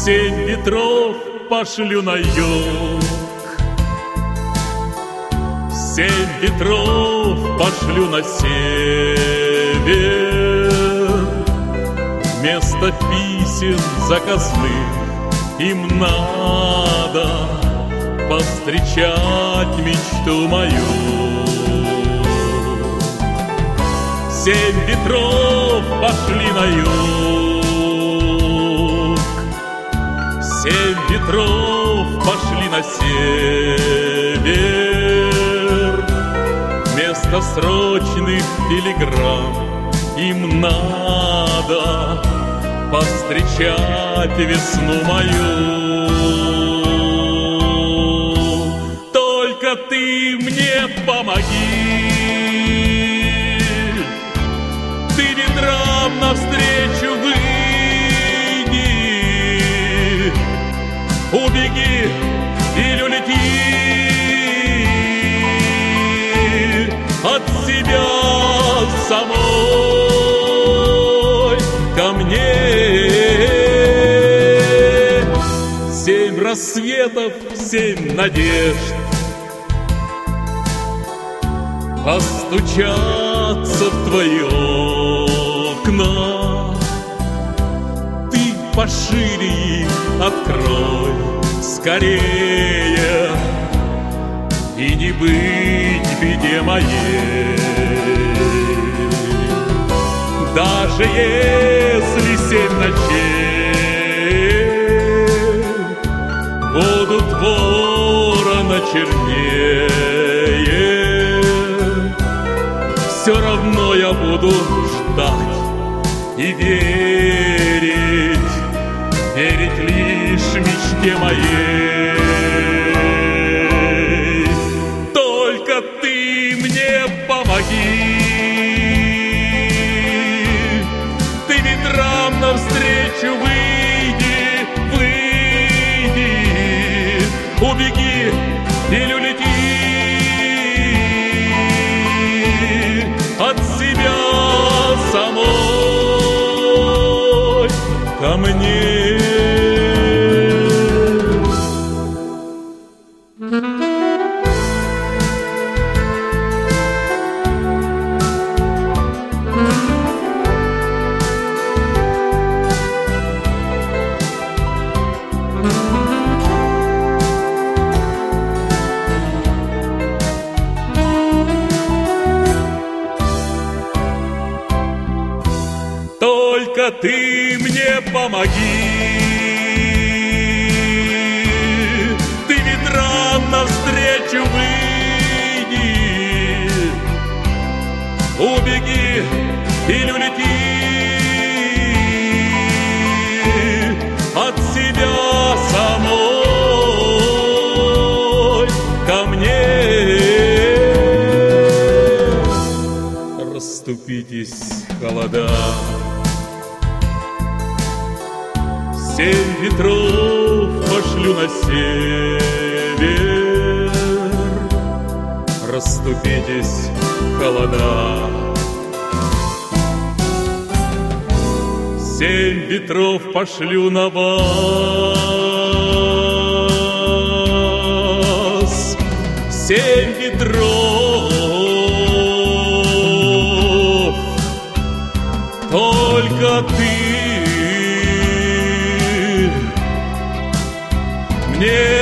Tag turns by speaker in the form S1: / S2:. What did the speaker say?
S1: 7 ветров пошлю на юг, 7 ветров пошлю на север. Вместо писем заказных им надо повстречать мечту мою. 7 ветров пошли на юг, 7 ветров пошли на север. Вместо срочных телеграмм им надо повстречать весну мою. Только ты мне помоги, ты ветрам навстречу выйди, убеги или улети от себя самой ко мне. 7 рассветов, 7 надежд постучаться в твои окна. Ты пошире их открой скорее, и не быть беде моей. Даже если 7 ночей будут ворона чернее, все равно я буду ждать и верить, верить лишь мечте моей. Только ты мне помоги, ты ветрам навстречу выйди, выйди, убеги или улети от себя самой ко мне. Только ты мне помоги, ты ветрам навстречу выйди, убеги или улети от себя самой ко мне. Расступитесь, холода, 7 ветров пошлю на север. Расступитесь, холода, 7 ветров пошлю на вас, 7 ветров. Только ты мне